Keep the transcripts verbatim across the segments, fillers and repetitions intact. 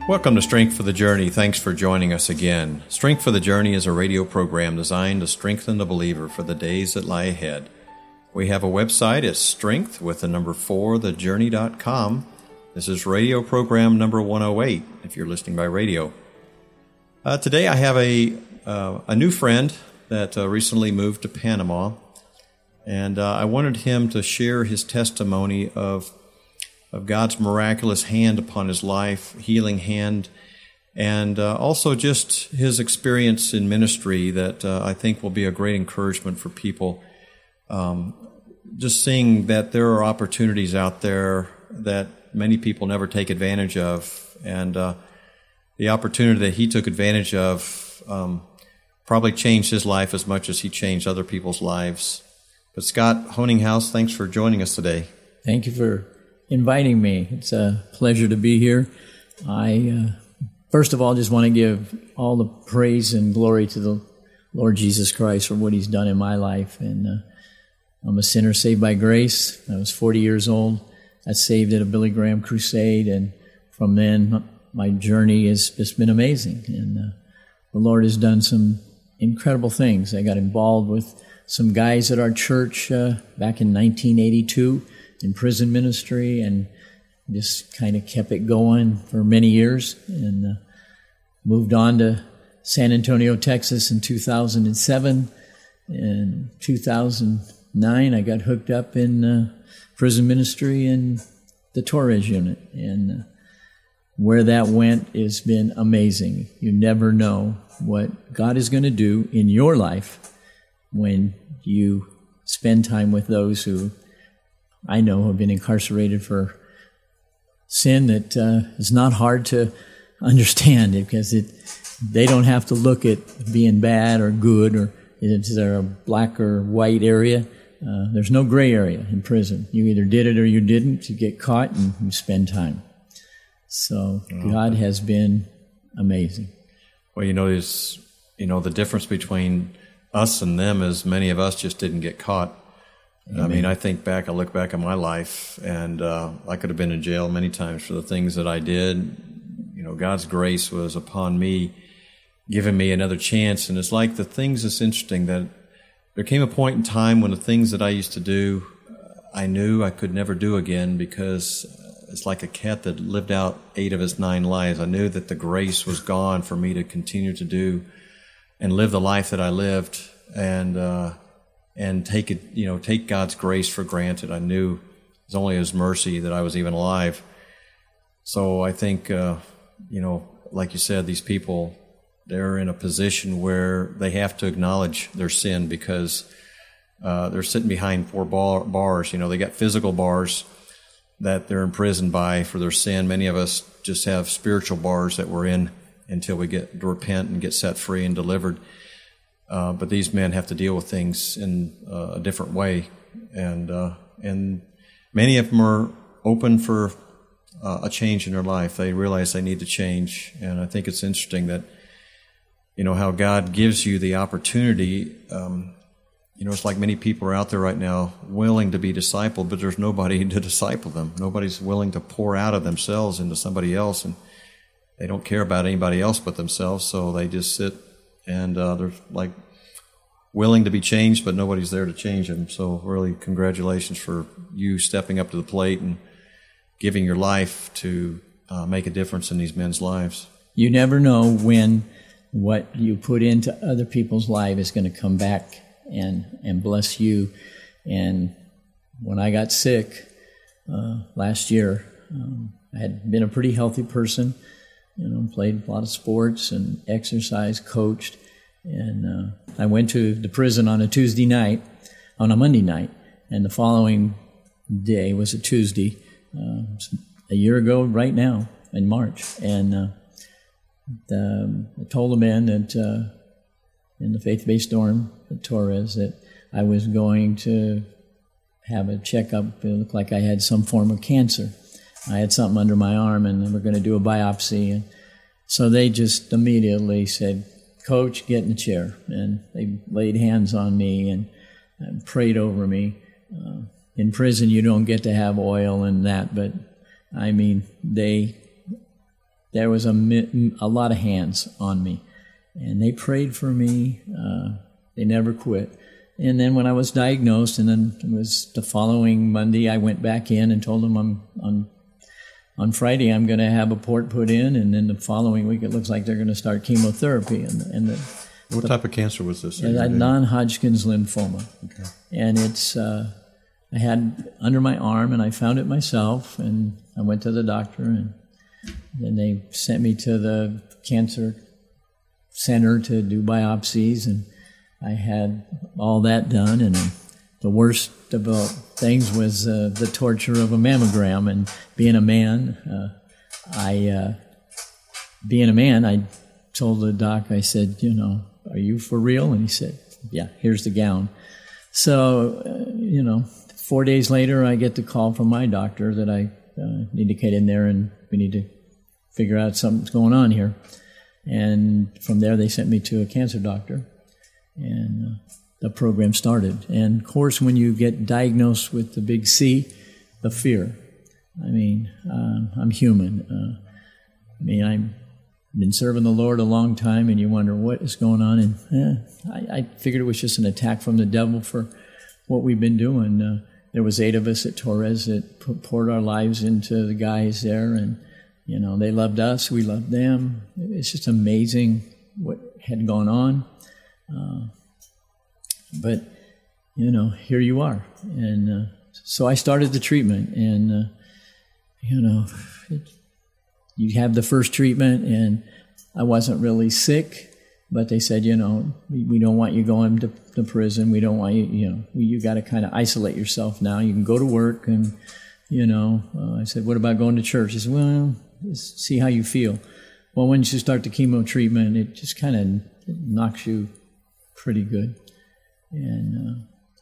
Welcome to Strength for the Journey. Thanks for joining us again. Strength for the Journey is a radio program designed to strengthen the believer for the days that lie ahead. We have a website. It's strength with the number four, the journey dot com. This is radio program number one oh eight, if you're listening by radio. Uh, today I have a uh, a new friend that uh, recently moved to Panama, and uh, I wanted him to share his testimony of of God's miraculous hand upon his life, healing hand, and uh, also just his experience in ministry that uh, I think will be a great encouragement for people. Um, just seeing that there are opportunities out there that many people never take advantage of, and uh, the opportunity that he took advantage of um, probably changed his life as much as he changed other people's lives. But Scott Honinghaus, thanks for joining us today. Thank you for inviting me. It's a pleasure to be here. I, uh, first of all, just want to give all the praise and glory to the Lord Jesus Christ for what He's done in my life. And uh, I'm a sinner saved by grace. I was forty years old. I was saved at a Billy Graham crusade, and from then, my journey has just been amazing. And uh, the Lord has done some incredible things. I got involved with some guys at our church uh, back in nineteen eighty-two. In prison ministry, and just kind of kept it going for many years, and uh, moved on to San Antonio, Texas in two thousand seven. In two thousand nine, I got hooked up in uh, prison ministry in the Torres unit, and uh, where that went has been amazing. You never know what God is going to do in your life when you spend time with those who I know have been incarcerated for sin that uh, is not hard to understand, because it they don't have to look at being bad or good, or is there a black or white area. Uh, there's no gray area in prison. You either did it or you didn't. You get caught and you spend time. So oh, God has been amazing. Well, you know, there's, you know, the difference between us and them is many of us just didn't get caught. Amen. I mean, I think back, I look back at my life, and uh, I could have been in jail many times for the things that I did. You know, God's grace was upon me, giving me another chance. And it's like the things that's interesting that there came a point in time when the things that I used to do, I knew I could never do again, because it's like a cat that lived out eight of its nine lives. I knew that the grace was gone for me to continue to do and live the life that I lived, and uh and take it, you know, take God's grace for granted. I knew it was only His mercy that I was even alive. So I think, uh, you know, like you said, these people, they're in a position where they have to acknowledge their sin, because uh, they're sitting behind four bar- bars. You know, they got physical bars that they're imprisoned by for their sin. Many of us just have spiritual bars that we're in until we get to repent and get set free and delivered. Uh, but these men have to deal with things in uh, a different way, and uh, and many of them are open for uh, a change in their life. They realize they need to change, and I think it's interesting that, you know, how God gives you the opportunity. Um, you know, it's like many people are out there right now willing to be discipled, but there's nobody to disciple them. Nobody's willing to pour out of themselves into somebody else, and they don't care about anybody else but themselves, so they just sit. And uh, they're like willing to be changed, but nobody's there to change them. So really, congratulations for you stepping up to the plate and giving your life to uh, make a difference in these men's lives. You never know when what you put into other people's life is going to come back and, and bless you. And when I got sick uh, last year, um, I had been a pretty healthy person. You know, played a lot of sports and exercise, coached. And uh, I went to the prison on a Tuesday night, on a Monday night, and the following day was a Tuesday, uh, a year ago right now, in March. And uh, the, I told the men that uh, in the faith-based dorm at Torres that I was going to have a checkup. It looked like I had some form of cancer. I had something under my arm, and they were going to do a biopsy. And so they just immediately said, "Coach, get in the chair." And they laid hands on me and, and prayed over me. Uh, in prison, you don't get to have oil and that, but I mean, they there was a, a lot of hands on me. And they prayed for me. Uh, they never quit. And then when I was diagnosed, and then it was the following Monday, I went back in and told them I'm on on Friday I'm going to have a port put in, and then the following week it looks like they're going to start chemotherapy. And, and the, what the, type of cancer was this? I had non-Hodgkin's lymphoma, okay. And it's uh, I had under my arm, and I found it myself, and I went to the doctor, and then they sent me to the cancer center to do biopsies, and I had all that done, and the worst about things was uh, the torture of a mammogram. And being a man, uh, I uh, being a man, I told the doc, I said, you know, are you for real? And he said, yeah, here's the gown. So, uh, you know, four days later, I get the call from my doctor that I uh, need to get in there and we need to figure out something's going on here. And from there, they sent me to a cancer doctor. And uh, the program started. And, of course, when you get diagnosed with the big C, the fear. I mean, uh, I'm human. Uh, I mean, I've been serving the Lord a long time, and you wonder what is going on. And eh, I, I figured it was just an attack from the devil for what we've been doing. Uh, there was eight of us at Torres that put, poured our lives into the guys there, and, you know, they loved us, we loved them. It's just amazing what had gone on. Uh, but, you know, here you are. And uh, so I started the treatment, and, uh, you know, it, you have the first treatment, and I wasn't really sick, but they said, you know, we, we don't want you going to, to prison. We don't want you, you know, you got to kind of isolate yourself now. You can go to work, and, you know, uh, I said, what about going to church? He said, well, let's see how you feel. Well, once you start the chemo treatment, it just kind of knocks you pretty good. And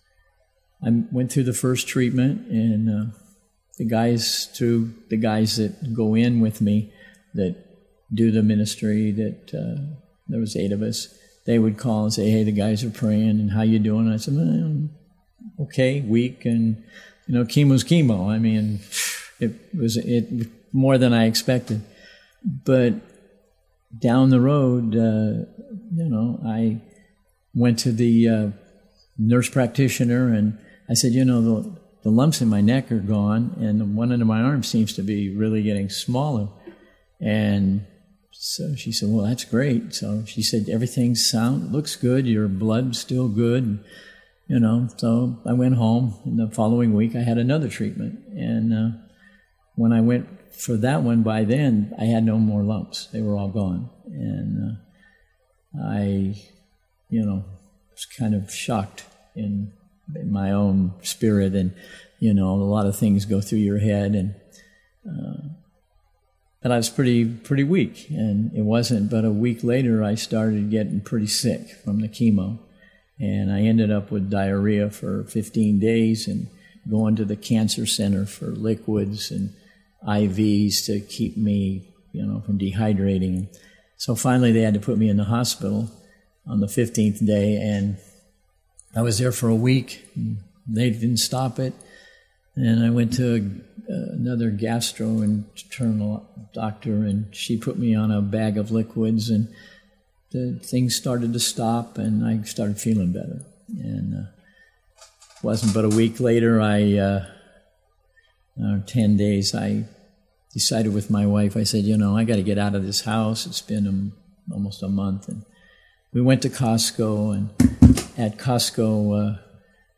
uh, I went through the first treatment, and uh, the guys, through the guys that go in with me, that do the ministry, that uh, there was eight of us, they would call and say, hey, the guys are praying, and how you doing? And I said, well, okay, weak, and, you know, chemo's chemo. I mean, it was it more than I expected. But down the road, uh, you know, I went to the uh, nurse practitioner, and I said, you know, the, the lumps in my neck are gone, and the one under my arm seems to be really getting smaller. And so she said, well, that's great. So she said, everything sound looks good, your blood's still good. And, you know, so I went home, and the following week I had another treatment. And uh, when I went for that one, by then I had no more lumps. They were all gone. And uh, I, you know, was kind of shocked in, in my own spirit, and, you know, a lot of things go through your head, and uh, but I was pretty pretty weak, and it wasn't but a week later I started getting pretty sick from the chemo, and I ended up with diarrhea for fifteen days and going to the cancer center for liquids and I Vs to keep me, you know, from dehydrating. So finally they had to put me in the hospital on the fifteenth day, and I was there for a week. They didn't stop it. And I went to a, another gastrointestinal doctor, and she put me on a bag of liquids, and the things started to stop, and I started feeling better. And uh, it wasn't but a week later, I, uh, uh, ten days, I decided with my wife, I said, you know, I got to get out of this house. It's been a, almost a month. And we went to Costco, and at Costco, uh,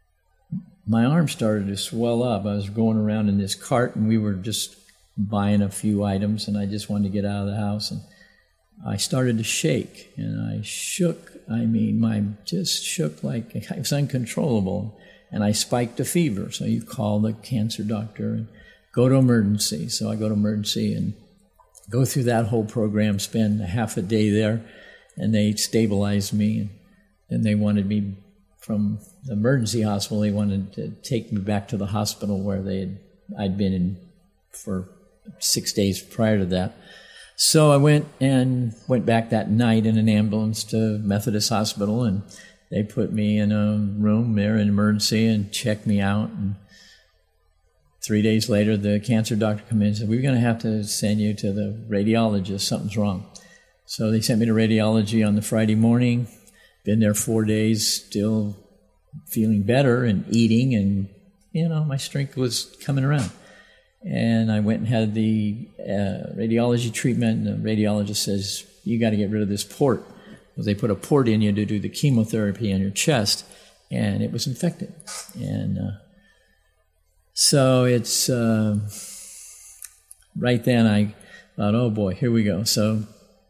my arm started to swell up. I was going around in this cart, and we were just buying a few items, and I just wanted to get out of the house. And I started to shake, and I shook. I mean, my just shook like it was uncontrollable. And I spiked a fever. So you call the cancer doctor and go to emergency. So I go to emergency and go through that whole program, spend a half a day there, and they stabilized me. And then they wanted me from the emergency hospital. They wanted to take me back to the hospital where they had, I'd been in for six days prior to that. So I went and went back that night in an ambulance to Methodist Hospital, and they put me in a room there in emergency and checked me out. And three days later, the cancer doctor came in and said, we're going to have to send you to the radiologist. Something's wrong. So they sent me to radiology on the Friday morning. Been there four days, still feeling better and eating, and, you know, my strength was coming around. And I went and had the uh, radiology treatment, and the radiologist says, you got to get rid of this port. Because they put a port in you to do the chemotherapy on your chest, and it was infected. And uh, so it's, uh, right then I thought, oh boy, here we go. So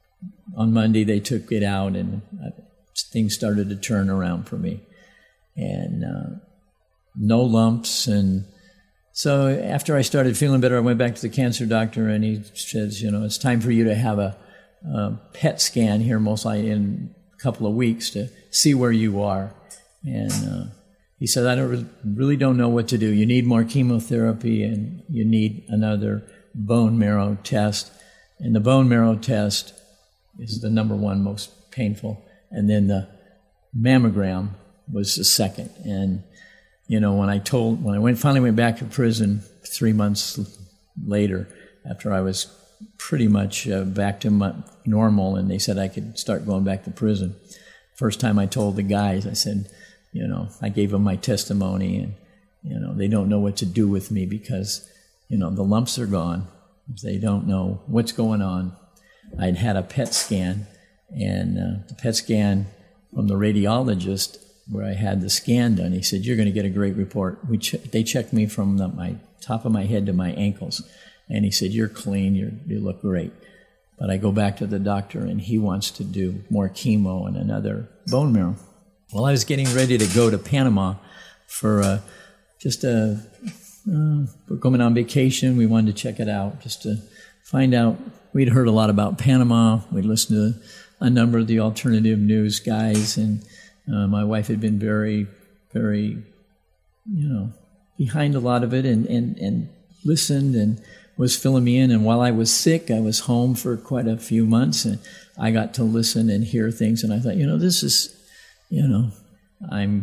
on Monday they took it out, and uh, things started to turn around for me. And uh, no lumps. And so after I started feeling better, I went back to the cancer doctor, and he says, you know, it's time for you to have a, a P E T scan here most likely in a couple of weeks to see where you are. And uh, he said, I don't, really don't know what to do. You need more chemotherapy, and you need another bone marrow test. And the bone marrow test is the number one most painful. And then the mammogram was the second. And, you know, when I told, when I went, finally went back to prison three months later, after I was pretty much uh, back to my normal, and they said I could start going back to prison. First time I told the guys, I said, you know, I gave them my testimony, and, you know, they don't know what to do with me because, you know, the lumps are gone. They don't know what's going on. I'd had a P E T scan, and uh, the P E T scan from the radiologist where I had the scan done, he said, you're going to get a great report. We ch- they checked me from the, my top of my head to my ankles, and he said, you're clean, you're, you look great. But I go back to the doctor, and he wants to do more chemo and another bone marrow. Well, I was getting ready to go to Panama for uh, just a, uh, we're going on vacation. We wanted to check it out just to find out. We'd heard a lot about Panama. We'd listened to a number of the alternative news guys, and uh, my wife had been very, very, you know, behind a lot of it, and, and, and listened and was filling me in. And while I was sick, I was home for quite a few months, and I got to listen and hear things. And I thought, you know, this is, you know, I'm,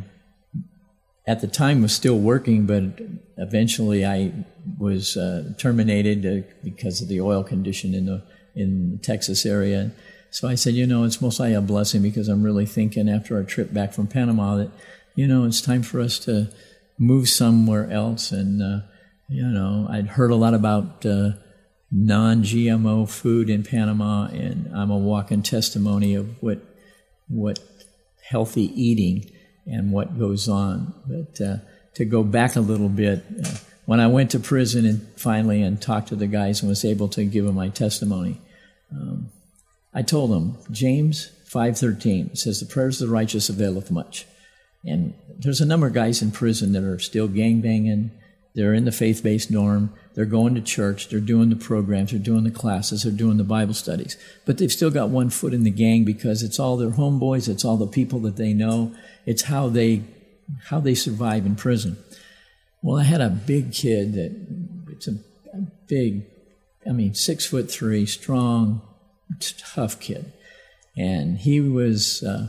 at the time was still working, but eventually I was uh, terminated uh, because of the oil condition in the in the Texas area. So I said, you know, it's most likely a blessing, because I'm really thinking after our trip back from Panama that, you know, it's time for us to move somewhere else. And, uh, you know, I'd heard a lot about uh, non-G M O food in Panama, and I'm a walking testimony of what what healthy eating and what goes on. But uh, to go back a little bit, uh, when I went to prison and finally and talked to the guys and was able to give them my testimony, um, I told them, James five thirteen says, the prayers of the righteous availeth much. And there's a number of guys in prison that are still gangbanging. They're in the faith-based norm. They're going to church. They're doing the programs. They're doing the classes. They're doing the Bible studies. But they've still got one foot in the gang, because it's all their homeboys. It's all the people that they know. It's how they how they survive in prison. Well, I had a big kid that, it's a, a big, I mean, six foot three, strong, tough kid. And he was uh,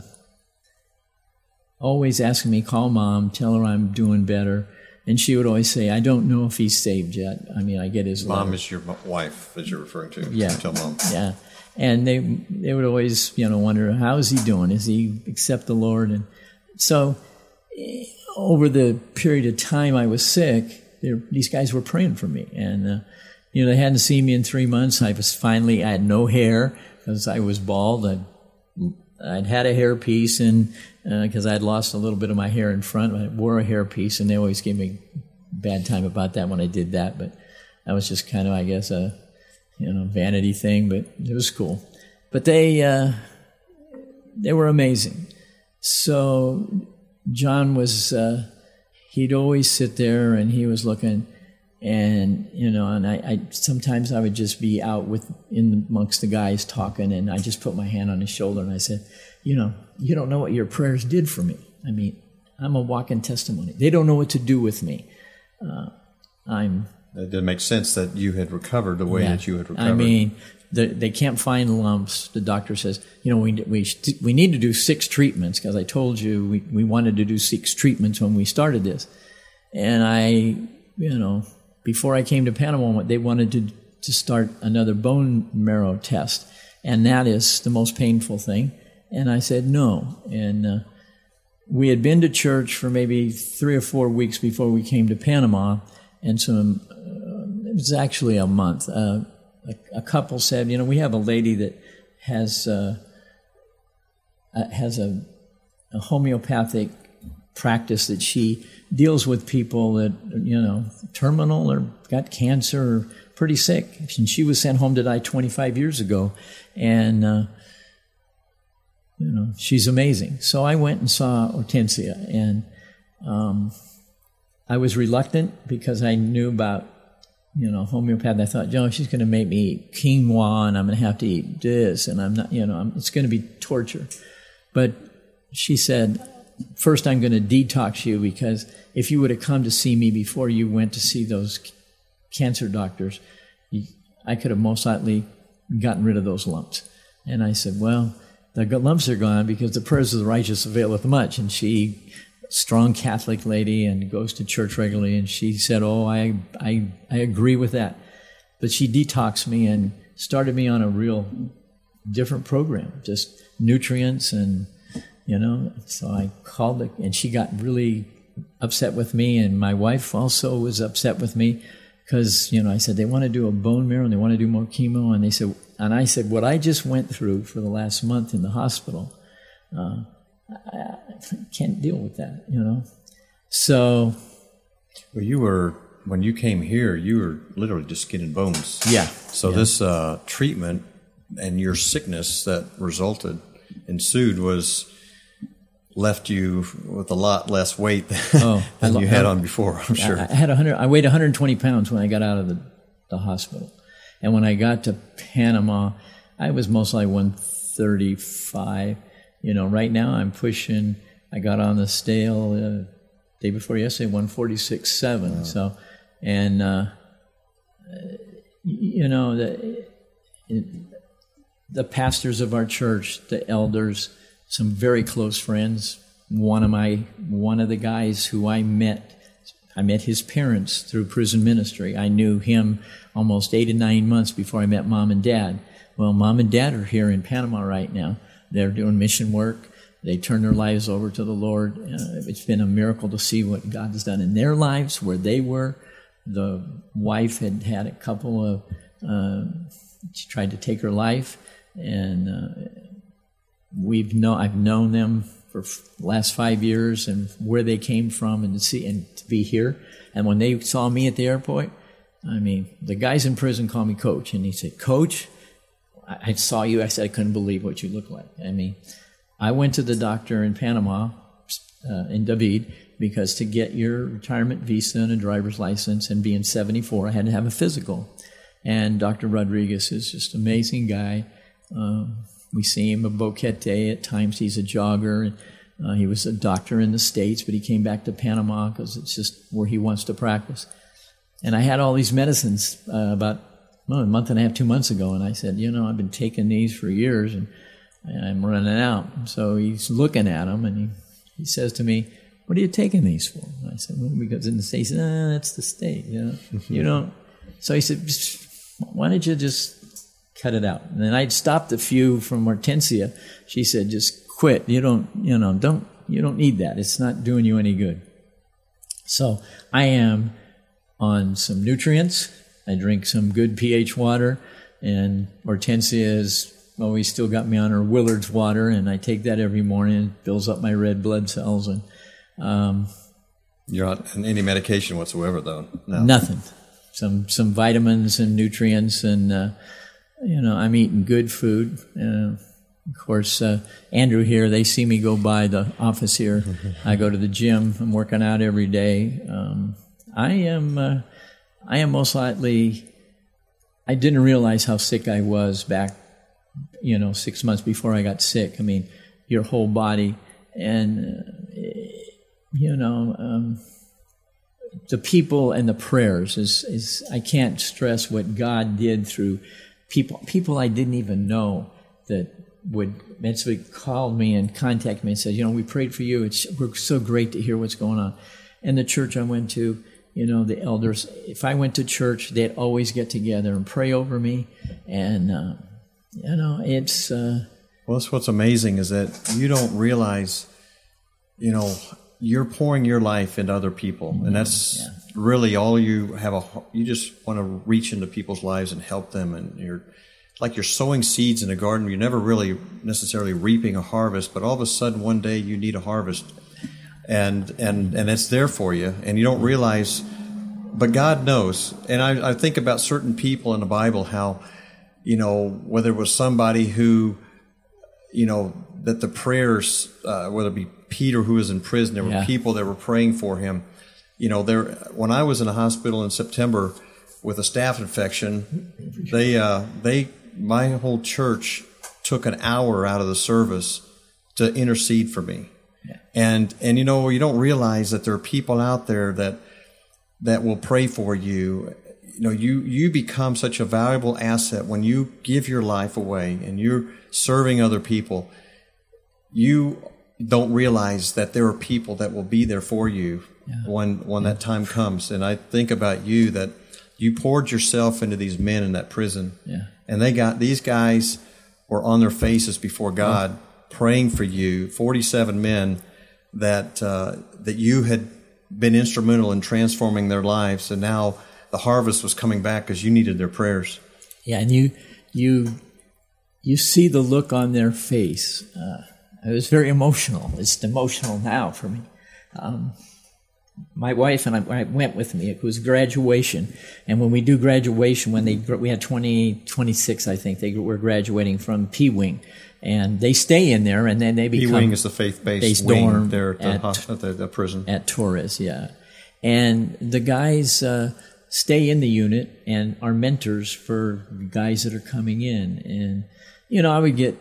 always asking me, call mom, tell her I'm doing better. And she would always say, I don't know if he's saved yet. I mean, I get his Mom letter. is your wife that you're referring to. Yeah. Tell mom. Yeah. And they they would always, you know, wonder, how is he doing? Is he accept the Lord? And so over the period of time I was sick, these guys were praying for me. And, uh, you know, they hadn't seen me in three months. I was finally, I had no hair because I was bald. I'd, I'd had a hairpiece, and because uh, I had lost a little bit of my hair in front, I wore a hairpiece, and they always gave me a bad time about that when I did that. But that was just kind of, I guess, a you know vanity thing. But it was cool. But they uh, they were amazing. So John was uh, he'd always sit there, and he was looking. And, you know, and I, I sometimes I would just be out with in amongst the guys talking, and I just put my hand on his shoulder and I said, you know, you don't know what your prayers did for me. I mean, I'm a walking testimony. They don't know what to do with me. Uh, I'm. It did make sense that you had recovered the way yeah, that you had recovered. I mean, the, they can't find lumps. The doctor says, you know, we we we need to do six treatments, because I told you we, we wanted to do six treatments when we started this. And I, you know, before I came to Panama, they wanted to, to start another bone marrow test. And that is the most painful thing. And I said no. And uh, we had been to church for maybe three or four weeks before we came to Panama. And so uh, it was actually a month. Uh, a, a couple said, you know, we have a lady that has, uh, uh, has a, a homeopathic practice that she deals with people that, you know, terminal or got cancer or pretty sick. And she was sent home to die twenty-five years ago. And, uh, you know, she's amazing. So I went and saw Hortensia, and um, I was reluctant because I knew about, you know, homeopathy. I thought, you know, she's going to make me eat quinoa, and I'm going to have to eat this, and I'm not, you know, I'm, it's going to be torture. But she said, first I'm going to detox you, because if you would have come to see me before you went to see those cancer doctors, I could have most likely gotten rid of those lumps. And I said, well, the lumps are gone because the prayers of the righteous availeth much. And she, strong Catholic lady, and goes to church regularly, and she said, oh, I, I, I agree with that. But she detoxed me and started me on a real different program, just nutrients and, you know. So I called it, and she got really upset with me, and my wife also was upset with me because, you know, I said they want to do a bone marrow and they want to do more chemo, and they said, and I said, what I just went through for the last month in the hospital, uh, I, I can't deal with that, you know. So, well, you were, when you came here, you were literally just skin and bones. Yeah. So yeah. this uh, treatment and your sickness that resulted, ensued, was left you with a lot less weight than, oh, than you had on before, I'm sure. I, I had one hundred. I weighed one hundred twenty pounds when I got out of the, the hospital. And when I got to Panama, I was most like one thirty-five. You know, right now I'm pushing, I got on the scale uh, day before yesterday, one forty-six point seven. Wow. So, and, uh, you know, the, the pastors of our church, the elders, some very close friends. One of my, one of the guys who I met, I met his parents through prison ministry. I knew him almost eight to nine months before I met Mom and Dad. Well, Mom and Dad are here in Panama right now. They're doing mission work. They turn their lives over to the Lord. Uh, it's been a miracle to see what God has done in their lives, where they were. The wife had had a couple of, uh, she tried to take her life, and uh, we've know I've known them for the last five years and where they came from, and to see and to be here. And when they saw me at the airport, I mean, the guys in prison call me Coach, and he said, Coach, I saw you. I said, I couldn't believe what you look like. I mean, I went to the doctor in Panama, uh, in David, because to get your retirement visa and a driver's license and being seventy-four, I had to have a physical. And Doctor Rodriguez is just an amazing guy. Um, we see him at Boquete. At times he's a jogger. Uh, he was a doctor in the States, but he came back to Panama because it's just where he wants to practice. And I had all these medicines uh, about well, a month and a half, two months ago, and I said, you know, I've been taking these for years, and I'm running out. So he's looking at them, and he, he says to me, what are you taking these for? And I said, well, because in the States, he said, ah, that's the state, you know. You don't. So he said, why don't you just cut it out? And then I'd stopped a few from Hortensia. She said, just quit. You don't, you know, don't, you don't need that. It's not doing you any good. So I am on some nutrients. I drink some good pH water, and Hortensia has always still got me on her Willard's water, and I take that every morning. It builds up my red blood cells. And um, you're on any medication whatsoever, though? No. Nothing. Some some vitamins and nutrients, and uh, you know, I'm eating good food. Uh, of course, uh, Andrew here, they see me go by the office here. I go to the gym. I'm working out every day. Um, I am. Uh, I am most likely, I didn't realize how sick I was back, you know, six months before I got sick. I mean, your whole body, and, uh, you know, um, the people and the prayers is, is, I can't stress what God did through people, people I didn't even know that would eventually call me and contact me and said, you know, we prayed for you. It's we're so great to hear what's going on. And the church I went to, you know, the elders, if I went to church, they'd always get together and pray over me. And, uh, you know, it's... Uh, well, that's what's amazing is that you don't realize, you know, you're pouring your life into other people. And that's yeah. really all you have. A You just want to reach into people's lives and help them. And you're like you're sowing seeds in a garden. You're never really necessarily reaping a harvest, but all of a sudden one day you need a harvest. And and and it's there for you, and you don't realize, but God knows. And I, I think about certain people in the Bible, how, you know, whether it was somebody who, you know, that the prayers, uh, whether it be Peter who was in prison, there were yeah. people that were praying for him. You know, there. When I was in a hospital in September with a staph infection, they uh, they my whole church took an hour out of the service to intercede for me. And, and you know, you don't realize that there are people out there that that will pray for you. You know, you, you become such a valuable asset when you give your life away and you're serving other people. You don't realize that there are people that will be there for you yeah. when when that time comes. And I think about you, that you poured yourself into these men in that prison. Yeah. And they got, these guys were on their faces before God oh. praying for you, forty-seven men that uh, that you had been instrumental in transforming their lives, and now the harvest was coming back because you needed their prayers. Yeah, and you you you see the look on their face. Uh, it was very emotional. It's emotional now for me. Um, my wife and I, I went with me. It was graduation, and when we do graduation, when they we had twenty, twenty-six, I think they were graduating from P-Wing. And they stay in there, and then they become... P-Wing is the faith-based wing there at the, at, hospital, at the, the prison. At Torres, yeah. And the guys uh, stay in the unit and are mentors for guys that are coming in. And, you know, I would get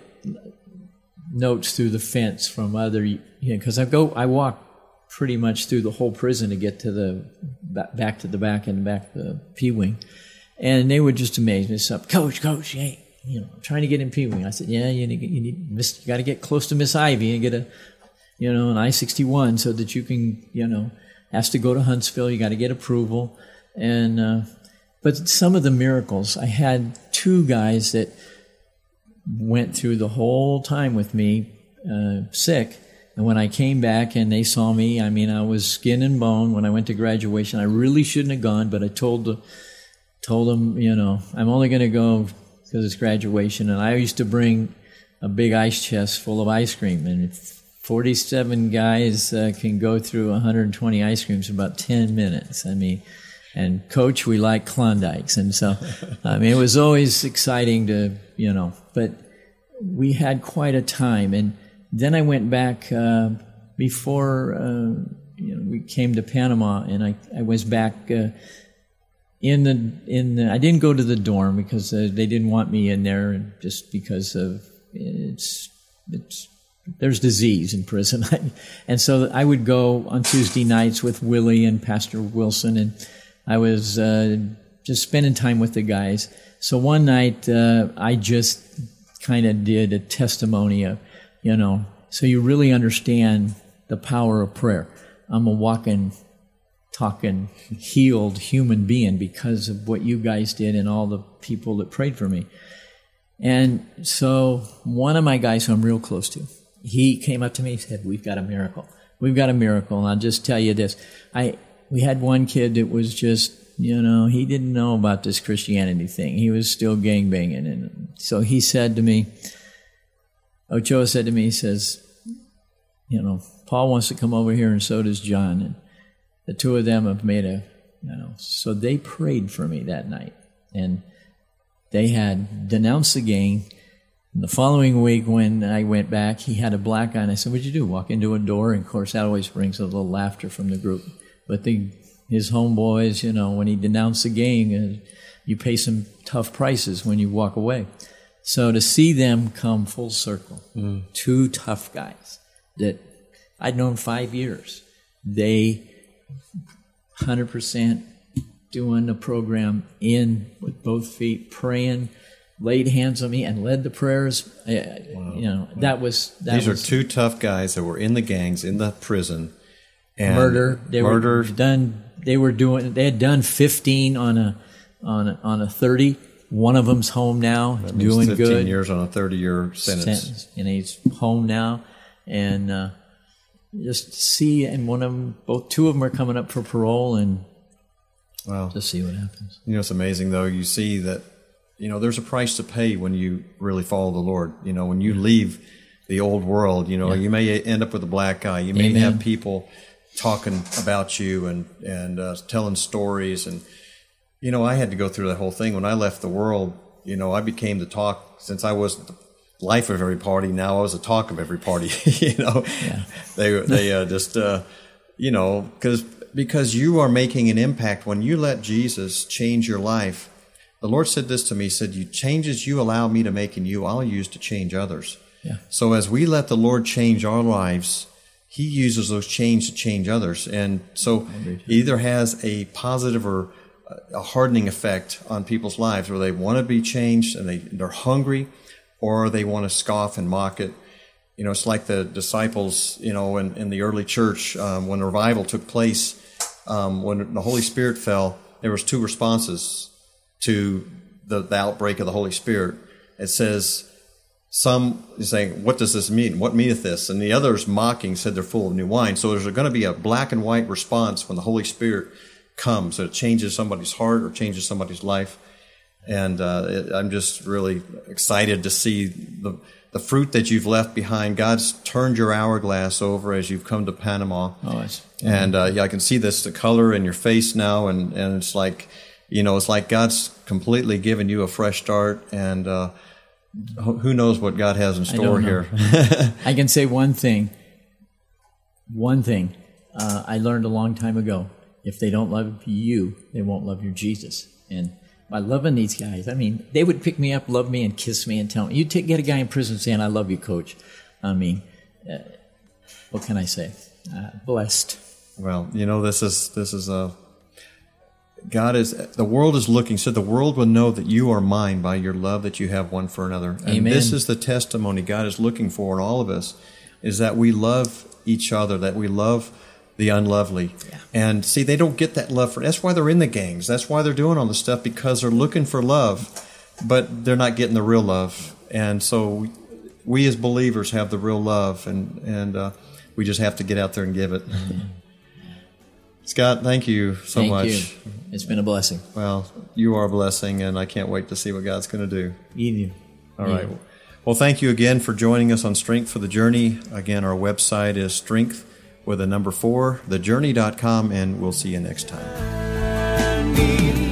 notes through the fence from other... You know, because I go, I walk pretty much through the whole prison to get to the... back to the back and back to the P-Wing. And they would just amaze me. So, Coach, Coach, hey... You know, I'm trying to get in P-Wing. I said, yeah, you need, you need, Miss, you got to get close to Miss Ivy and get a, you know, an I sixty-one so that you can, you know, ask to go to Huntsville. You got to get approval. And, uh, but some of the miracles, I had two guys that went through the whole time with me, uh, sick. And when I came back and they saw me, I mean, I was skin and bone when I went to graduation. I really shouldn't have gone, but I told the, told them, you know, I'm only going to go because it's graduation. And I used to bring a big ice chest full of ice cream. And forty-seven guys uh, can go through one hundred twenty ice creams in about ten minutes. I mean, and Coach, we like Klondikes. And so, I mean, it was always exciting to, you know, but we had quite a time. And then I went back uh, before, uh, you know, we came to Panama, and I, I was back uh, In the in the, I didn't go to the dorm because uh, they didn't want me in there, just because of it's it's there's disease in prison, and so I would go on Tuesday nights with Willie and Pastor Wilson, and I was uh, just spending time with the guys. So one night uh, I just kind of did a testimony of, you know, so you really understand the power of prayer. I'm a walking, talking, healed human being because of what you guys did and all the people that prayed for me. And so one of my guys who I'm real close to, he came up to me and said, we've got a miracle. We've got a miracle. And I'll just tell you this. I we had one kid that was just, you know, he didn't know about this Christianity thing. He was still gangbanging. And so he said to me, Ochoa said to me, he says, you know, Paul wants to come over here and so does John. And the two of them have made a, you know, so they prayed for me that night. And they had denounced the gang. And the following week when I went back, he had a black eye. And I said, what'd you do? Walk into a door? And of course, that always brings a little laughter from the group. But the, his homeboys, you know, when he denounced the gang, uh, you pay some tough prices when you walk away. So to see them come full circle, mm. two tough guys that I'd known five years, they one hundred percent doing the program in with both feet, praying, laid hands on me and led the prayers. Wow. You know, that was... That These was, are two tough guys that were in the gangs, in the prison. And murder. They murder. were done they were doing. They had done fifteen on a on a, on a thirty. One of them's home now, That means doing fifteen good. years on a thirty-year sentence. sentence. And he's home now, and uh, just see. And one of them, both two of them are coming up for parole, and Wow. just see what happens. You know, it's amazing, though. You see that, you know, there's a price to pay when you really follow the Lord. You know, when you leave the old world, you know, Yeah. you may end up with a black eye. You may Amen. have people talking about you and, and uh, telling stories. And, you know, I had to go through that whole thing. When I left the world, you know, I became the talk, since I wasn't the life of every party, now I was the talk of every party, you know. Yeah. They, they uh, just, uh, you know, because because you are making an impact when you let Jesus change your life. The Lord said this to me, he said, you changes you allow me to make in you, I'll use to change others. Yeah. So as we let the Lord change our lives, he uses those change to change others. And so it either has a positive or a hardening effect on people's lives where they want to be changed and they, they're hungry, or they want to scoff and mock it. You know, it's like the disciples, you know, in, in the early church, um, when revival took place, um, when the Holy Spirit fell, there was two responses to the, the outbreak of the Holy Spirit. It says, some is saying, what does this mean? What meaneth this? And the others mocking said they're full of new wine. So there's going to be a black and white response when the Holy Spirit comes. It changes somebody's heart or changes somebody's life. And uh, it, I'm just really excited to see the the fruit that you've left behind. God's turned your hourglass over as you've come to Panama. Oh, it's, And uh, yeah, I can see this, the color in your face now, and, and it's like, you know, it's like God's completely given you a fresh start, and uh, who knows what God has in store here. I can say one thing. One thing uh, I learned a long time ago: if they don't love you, they won't love your Jesus. And by loving these guys, I mean, they would pick me up, love me, and kiss me and tell me, you take, get a guy in prison saying, I love you, coach. I mean, uh, what can I say? Uh, blessed. Well, you know, this is, this is a, God is, the world is looking, so the world will know that you are mine by your love that you have one for another. And Amen. This is the testimony God is looking for in all of us, is that we love each other, that we love the unlovely. Yeah. And see, they don't get that love for, that's why they're in the gangs. That's why they're doing all this stuff, because they're looking for love, but they're not getting the real love. And so we as believers have the real love, and, and uh, we just have to get out there and give it. Mm-hmm. Scott, thank you so Thank much. you. It's been a blessing. Well, you are a blessing, and I can't wait to see what God's going to do. You. All right. Well, thank you again for joining us on Strength for the Journey. Again, our website is strength with a number four, the journey dot com, and we'll see you next time.